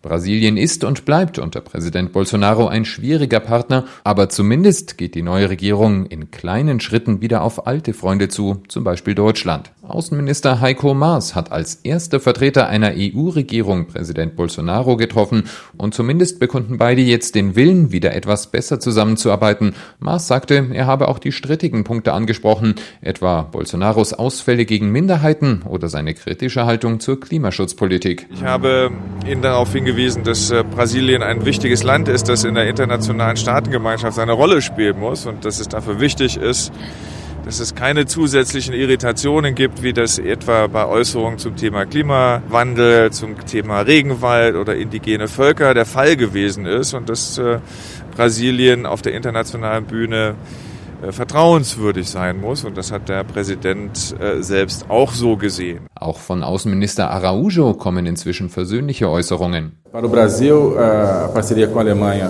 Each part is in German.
Brasilien ist und bleibt unter Präsident Bolsonaro ein schwieriger Partner, aber zumindest geht die neue Regierung in kleinen Schritten wieder auf alte Freunde zu, zum Beispiel Deutschland. Außenminister Heiko Maas hat als erster Vertreter einer EU-Regierung Präsident Bolsonaro getroffen und zumindest bekunden beide jetzt den Willen, wieder etwas besser zusammenzuarbeiten. Maas sagte, er habe auch die strittigen Punkte angesprochen, etwa Bolsonaros Ausfälle gegen Minderheiten oder seine kritische Haltung zur Klimaschutzpolitik. Ich habe Ihnen darauf hingewiesen, dass Brasilien ein wichtiges Land ist, das in der internationalen Staatengemeinschaft seine Rolle spielen muss und dass es dafür wichtig ist, dass es keine zusätzlichen Irritationen gibt, wie das etwa bei Äußerungen zum Thema Klimawandel, zum Thema Regenwald oder indigene Völker der Fall gewesen ist und dass Brasilien auf der internationalen Bühne vertrauenswürdig sein muss. Und das hat der Präsident selbst auch so gesehen. Auch von Außenminister Araújo kommen inzwischen versöhnliche Äußerungen. Para o Brasil, a parceria com a Alemanha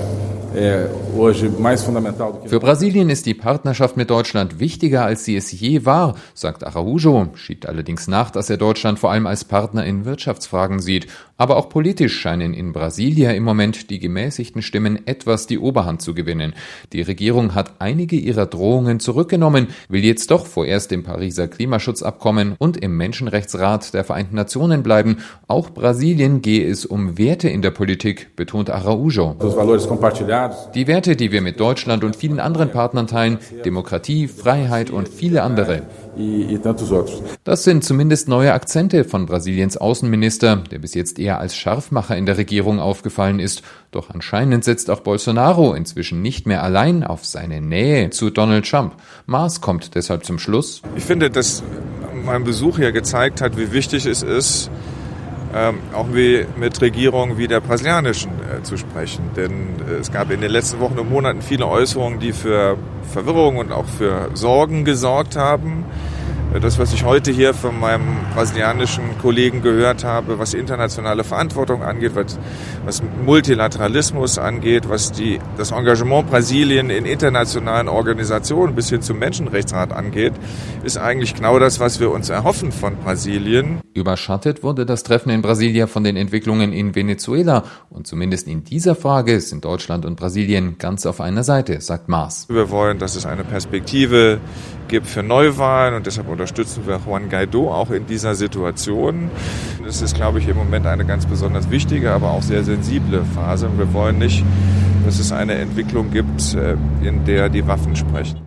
Für Brasilien ist die Partnerschaft mit Deutschland wichtiger, als sie es je war, sagt Araújo, schiebt allerdings nach, dass er Deutschland vor allem als Partner in Wirtschaftsfragen sieht. Aber auch politisch scheinen in Brasilia im Moment die gemäßigten Stimmen etwas die Oberhand zu gewinnen. Die Regierung hat einige ihrer Drohungen zurückgenommen, will jetzt doch vorerst im Pariser Klimaschutzabkommen und im Menschenrechtsrat der Vereinten Nationen bleiben. Auch Brasilien gehe es um Werte in der Politik, betont Araújo. Die Werte, die wir mit Deutschland und vielen anderen Partnern teilen, Demokratie, Freiheit und viele andere. Das sind zumindest neue Akzente von Brasiliens Außenminister, der bis jetzt eher als Scharfmacher in der Regierung aufgefallen ist. Doch anscheinend setzt auch Bolsonaro inzwischen nicht mehr allein auf seine Nähe zu Donald Trump. Maas kommt deshalb zum Schluss. Ich finde, dass mein Besuch hier gezeigt hat, wie wichtig es ist, auch mit Regierungen wie der brasilianischen zu sprechen. Denn es gab in den letzten Wochen und Monaten viele Äußerungen, die für Verwirrung und auch für Sorgen gesorgt haben. Das, was ich heute hier von meinem brasilianischen Kollegen gehört habe, was internationale Verantwortung angeht, was Multilateralismus angeht, was das Engagement Brasilien in internationalen Organisationen bis hin zum Menschenrechtsrat angeht, ist eigentlich genau das, was wir uns erhoffen von Brasilien. Überschattet wurde das Treffen in Brasilia von den Entwicklungen in Venezuela. Und zumindest in dieser Frage sind Deutschland und Brasilien ganz auf einer Seite, sagt Maas. Wir wollen, dass es eine Perspektive gibt für Neuwahlen und deshalb unterstützen wir Juan Guaidó auch in dieser Situation. Das ist, glaube ich, im Moment eine ganz besonders wichtige, aber auch sehr sensible Phase. Und wir wollen nicht, dass es eine Entwicklung gibt, in der die Waffen sprechen.